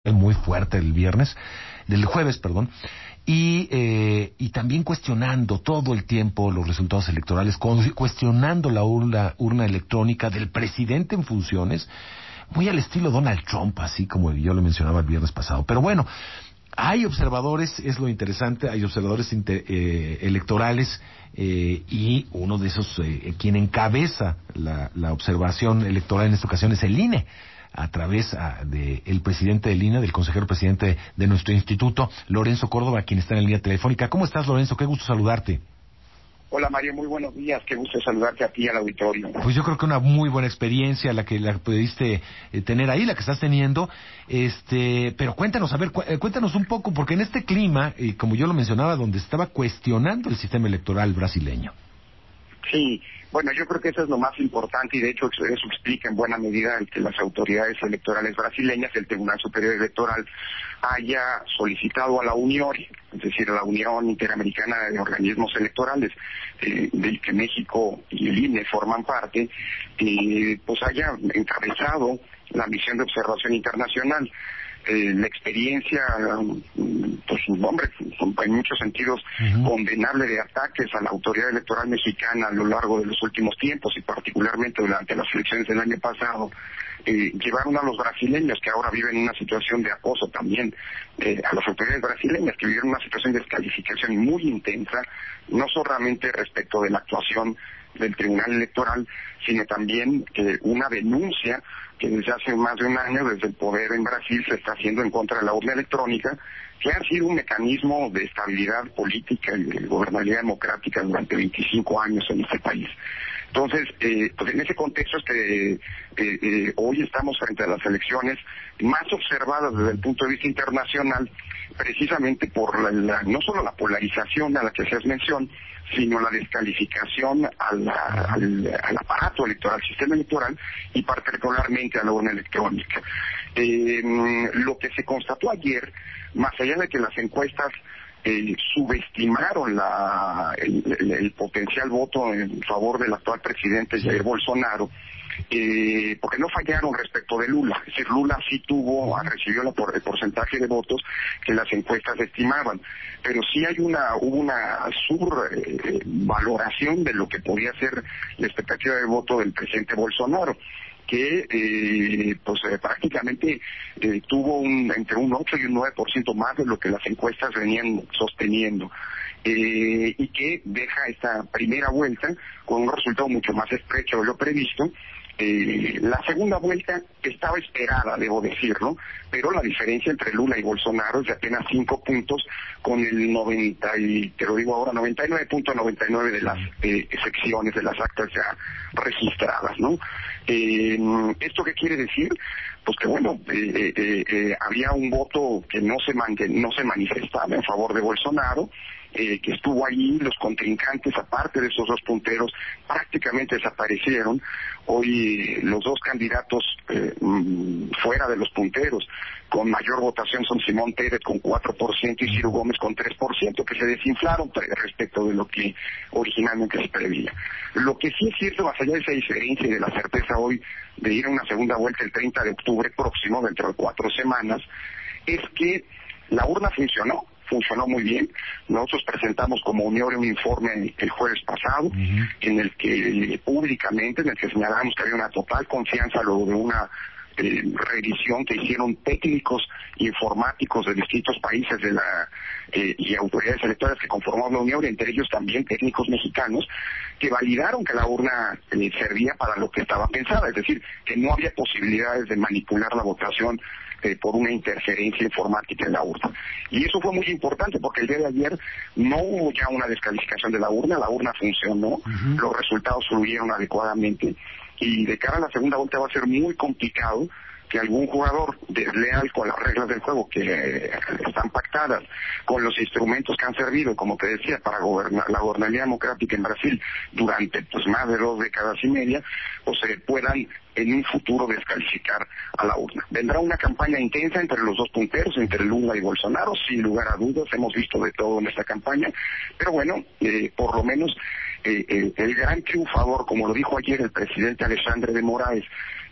muy fuerte del jueves, perdón, y también cuestionando todo el tiempo los resultados electorales, cuestionando la urna electrónica del presidente en funciones, muy al estilo Donald Trump, así como yo lo mencionaba el viernes pasado. Pero bueno, hay observadores, es lo interesante, hay observadores electorales, y uno de esos, quien encabeza la observación electoral en esta ocasión es el INE, a través del presidente del INE, del consejero presidente de nuestro instituto, Lorenzo Córdoba, quien está en la línea telefónica. ¿Cómo estás, Lorenzo? Qué gusto saludarte. Hola, Mario, muy buenos días, qué gusto saludarte a ti y al auditorio. Pues yo creo que una muy buena experiencia la pudiste tener ahí, la que estás teniendo, pero cuéntanos, a ver, cuéntanos un poco, porque en este clima, como yo lo mencionaba, donde estaba cuestionando el sistema electoral brasileño. Sí, bueno, yo creo que eso es lo más importante y de hecho eso explica en buena medida el que las autoridades electorales brasileñas, el Tribunal Superior Electoral, haya solicitado a la Unión, es decir, a la Unión Interamericana de Organismos Electorales, del que México y el INE forman parte, pues haya encabezado la misión de observación internacional. La experiencia, pues hombre, en muchos sentidos condenable de ataques a la autoridad electoral mexicana a lo largo de los últimos tiempos y particularmente durante las elecciones del año pasado, llevaron a los brasileños que ahora viven una situación de acoso también, a las autoridades brasileñas que viven una situación de descalificación muy intensa, no solamente respecto de la actuación del Tribunal Electoral, sino también una denuncia que desde hace más de un año, desde el poder en Brasil, se está haciendo en contra de la urna electrónica, que ha sido un mecanismo de estabilidad política y de gobernabilidad democrática durante 25 años en este país. Entonces, pues en ese contexto es que hoy estamos frente a las elecciones más observadas desde el punto de vista internacional, precisamente por no solo la polarización a la que hacías mención, sino la descalificación al aparato electoral, al sistema electoral y particularmente a la urna electrónica. Lo que se constató ayer, más allá de que las encuestas subestimaron el potencial voto en favor del actual presidente Jair Bolsonaro, porque no fallaron respecto de Lula, es decir, Lula sí recibió el porcentaje de votos que las encuestas estimaban, pero sí hubo una subvaloración de lo que podía ser la expectativa de voto del presidente Bolsonaro, que prácticamente tuvo entre un 8 y un 9% más de lo que las encuestas venían sosteniendo, y que deja esta primera vuelta con un resultado mucho más estrecho de lo previsto. La segunda vuelta estaba esperada, debo decirlo, pero la diferencia entre Lula y Bolsonaro es de apenas 5 puntos, con el 99.99 de las secciones de las actas ya registradas, ¿no? ¿Esto qué quiere decir? Pues que bueno, había un voto que no se manifestaba en favor de Bolsonaro, que estuvo ahí, los contrincantes, aparte de esos dos punteros, prácticamente desaparecieron. Hoy los dos candidatos fuera de los punteros con mayor votación son Simón Teret con 4% y Ciro Gómez con 3%, que se desinflaron respecto de lo que originalmente se preveía. Lo que sí es cierto, más allá de esa diferencia y de la certeza hoy de ir a una segunda vuelta el 30 de octubre próximo, dentro de 4 semanas, es que la urna funcionó muy bien. Nosotros presentamos como Unión un informe el jueves pasado, en el que señalamos que había una total confianza luego de una revisión que hicieron técnicos informáticos de distintos países y autoridades electorales que conformaban la Unión, entre ellos también técnicos mexicanos, que validaron que la urna servía para lo que estaba pensada, es decir, que no había posibilidades de manipular la votación por una interferencia informática en la urna. Y eso fue muy importante porque el día de ayer no hubo ya una descalificación de la urna funcionó, los resultados fluyeron adecuadamente, y de cara a la segunda vuelta va a ser muy complicado que algún jugador desleal con las reglas del juego que están pactadas, con los instrumentos que han servido, como te decía, para gobernar la gobernabilidad democrática en Brasil durante más de 2 décadas y media, pues se puedan en un futuro descalificar a la urna. Vendrá una campaña intensa entre los dos punteros, entre Lula y Bolsonaro, sin lugar a dudas, hemos visto de todo en esta campaña, pero bueno, por lo menos el gran triunfador, como lo dijo ayer el presidente Alexandre de Moraes,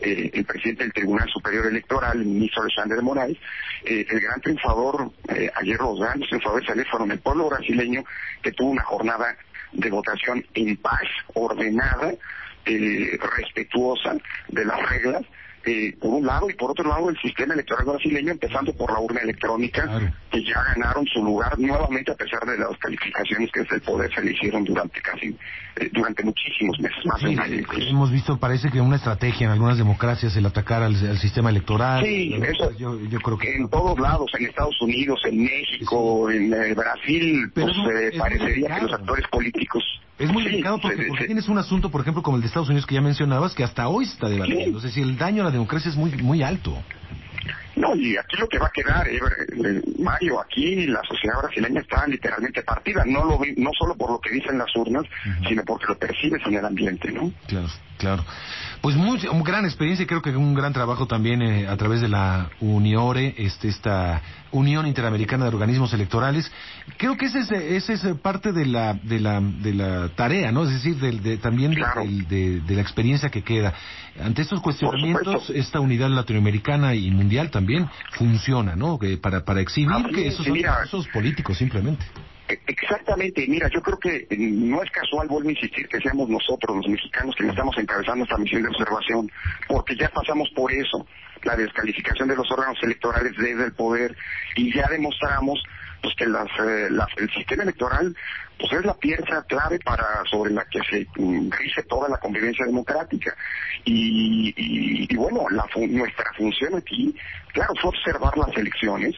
el presidente del Tribunal Superior Electoral, el ministro Alexandre de Moraes. El gran triunfador, ayer los grandes triunfadores ayer fueron el pueblo brasileño, que tuvo una jornada de votación en paz, ordenada, respetuosa de las reglas, por un lado, y por otro lado el sistema electoral brasileño, empezando por la urna electrónica, claro, que ya ganaron su lugar nuevamente a pesar de las calificaciones que desde el poder se le hicieron durante muchísimos meses, más de un año. Hemos visto, parece que una estrategia en algunas democracias el atacar al sistema electoral. Sí, eso yo creo que en todos lados, en Estados Unidos, en México, sí, en Brasil, pues parecería que los actores políticos... Es muy delicado porque tienes un asunto, por ejemplo, como el de Estados Unidos que ya mencionabas, que hasta hoy se está debatiendo. Es decir, el daño a la democracia es muy alto. No, y aquí lo que va a quedar, Mario, aquí la sociedad brasileña está literalmente partida, no solo por lo que dicen las urnas, sino porque lo percibes en el ambiente, ¿no? Claro. Pues una gran experiencia y creo que un gran trabajo también a través de la UNIORE, esta Unión Interamericana de Organismos Electorales. Creo que ese es parte de la tarea, ¿no? Es decir, también claro, de la experiencia que queda. Ante estos cuestionamientos, esta unidad latinoamericana y mundial también funciona, ¿no? Para exhibir que esos son procesos políticos simplemente. Exactamente, mira, yo creo que no es casual, vuelvo a insistir, que seamos nosotros, los mexicanos, que estamos encabezando esta misión de observación, porque ya pasamos por eso, la descalificación de los órganos electorales desde el poder, y ya demostramos pues que el sistema electoral pues es la pieza clave sobre la que se rige toda la convivencia democrática. Y bueno, nuestra función aquí, claro, fue observar las elecciones,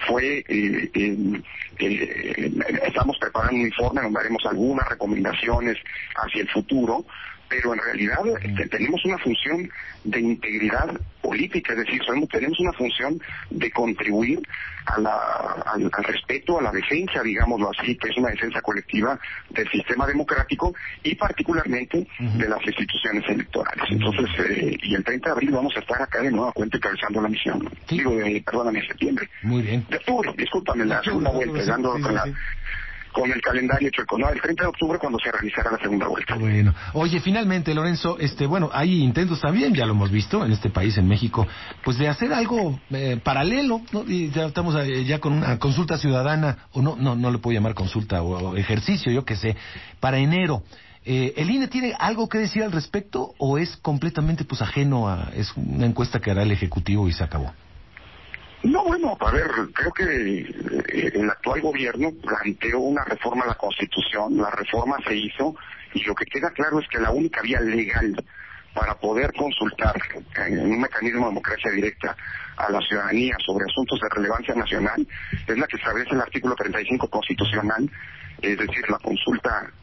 estamos preparando un informe donde haremos algunas recomendaciones hacia el futuro, pero en realidad tenemos una función de integridad política, es decir, tenemos una función de contribuir al respeto, a la defensa, digámoslo así, que es una defensa colectiva del sistema democrático y particularmente de las instituciones electorales. Entonces, y el 30 de abril vamos a estar acá de nueva cuenta encabezando la misión. Sí. Perdóname, septiembre. Muy bien. De octubre, discúlpame, la segunda vuelta, con el calendario chueco, ¿no? El 30 de octubre cuando se realizará la segunda vuelta. Bueno. Oye, finalmente, Lorenzo, hay intentos también, ya lo hemos visto en este país, en México, pues de hacer algo paralelo, ¿no? Y ya estamos ya con una consulta ciudadana, o no le puedo llamar consulta o ejercicio, yo qué sé, para enero. ¿El INE tiene algo que decir al respecto o es completamente pues ajeno es una encuesta que hará el Ejecutivo y se acabó? No, bueno, a ver, creo que el actual gobierno planteó una reforma a la Constitución, la reforma se hizo y lo que queda claro es que la única vía legal para poder consultar en un mecanismo de democracia directa a la ciudadanía sobre asuntos de relevancia nacional es la que establece el artículo 35 constitucional, es decir, la consulta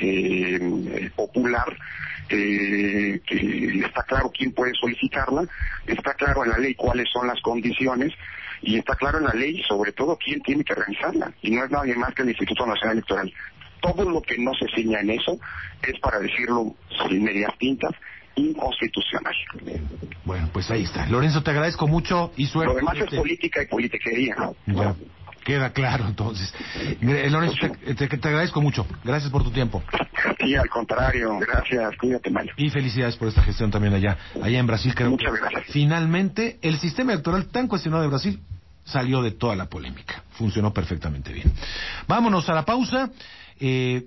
popular, que está claro quién puede solicitarla, está claro en la ley cuáles son las condiciones y está claro en la ley sobre todo quién tiene que realizarla y no es nadie más que el Instituto Nacional Electoral. Todo lo que no se ciña en eso es, para decirlo sin medias tintas, inconstitucional. Bueno, pues ahí está. Lorenzo, te agradezco mucho y suerte. Lo demás es política y politiquería, ¿no? Ya, queda claro entonces. Lorenzo, te agradezco mucho. Gracias por tu tiempo. Sí, al contrario, gracias, cuídate, Mario. Y felicidades por esta gestión también allá en Brasil. Creo Muchas que gracias. Finalmente el sistema electoral tan cuestionado de Brasil salió de toda la polémica. Funcionó perfectamente bien. Vámonos a la pausa.